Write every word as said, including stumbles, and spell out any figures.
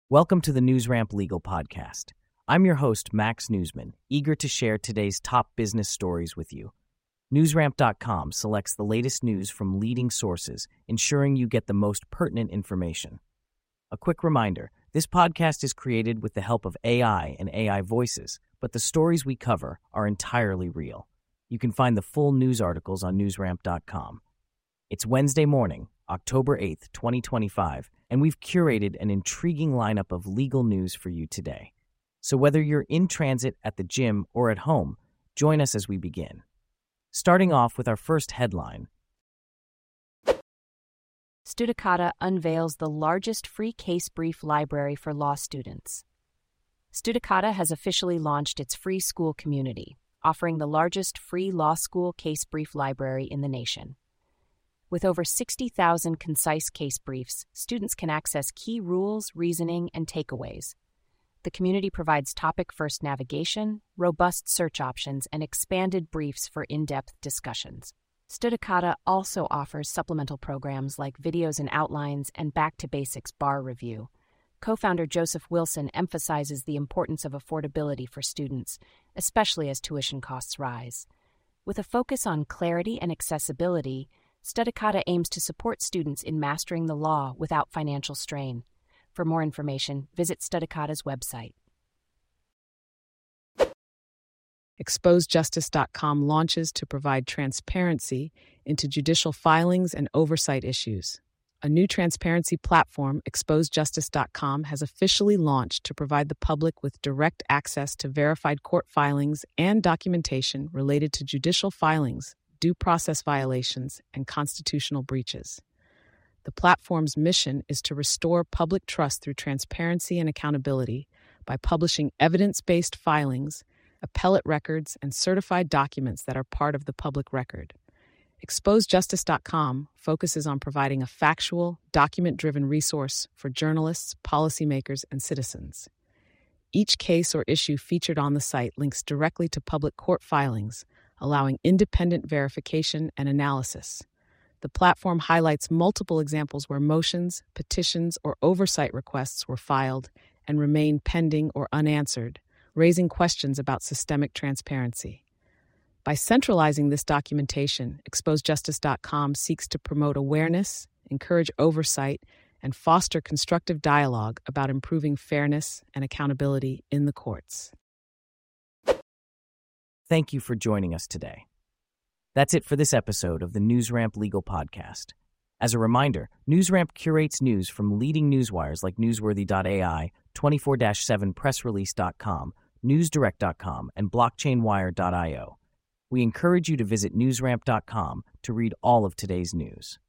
Welcome to the NewsRamp Legal Podcast. I'm your host, Max Newsman, eager to share today's top business stories with you. NewsRamp dot com selects the latest news from leading sources, ensuring you get the most pertinent information. A quick reminder, this podcast is created with the help of A I and A I voices, but the stories we cover are entirely real. You can find the full news articles on NewsRamp dot com. It's Wednesday morning, October eighth, twenty twenty-five, and we've curated an intriguing lineup of legal news for you today. So whether you're in transit, at the gym, or at home, join us as we begin. Starting off with our first headline. Studicata unveils the largest free case brief library for law students. Studicata has officially launched its free school community, offering the largest free law school case brief library in the nation. With over sixty thousand concise case briefs, students can access key rules, reasoning, and takeaways. The community provides topic-first navigation, robust search options, and expanded briefs for in-depth discussions. Studicata also offers supplemental programs like videos and outlines and Back to Basics Bar Review. Co-founder Joseph Wilson emphasizes the importance of affordability for students, especially as tuition costs rise. With a focus on clarity and accessibility, Studicata aims to support students in mastering the law without financial strain. For more information, visit Studicata's website. expose justice dot com launches to provide transparency into judicial filings and oversight issues. A new transparency platform, expose justice dot com, has officially launched to provide the public with direct access to verified court filings and documentation related to judicial filings, due process violations, and constitutional breaches. The platform's mission is to restore public trust through transparency and accountability by publishing evidence-based filings, appellate records, and certified documents that are part of the public record. expose justice dot com focuses on providing a factual, document-driven resource for journalists, policymakers, and citizens. Each case or issue featured on the site links directly to public court filings, allowing independent verification and analysis. The platform highlights multiple examples where motions, petitions, or oversight requests were filed and remain pending or unanswered, raising questions about systemic transparency. By centralizing this documentation, expose justice dot com seeks to promote awareness, encourage oversight, and foster constructive dialogue about improving fairness and accountability in the courts. Thank you for joining us today. That's it for this episode of the NewsRamp Legal Podcast. As a reminder, NewsRamp curates news from leading newswires like newsworthy dot A I, twenty-four seven press release dot com, newsdirect dot com, and blockchain wire dot io. We encourage you to visit newsramp dot com to read all of today's news.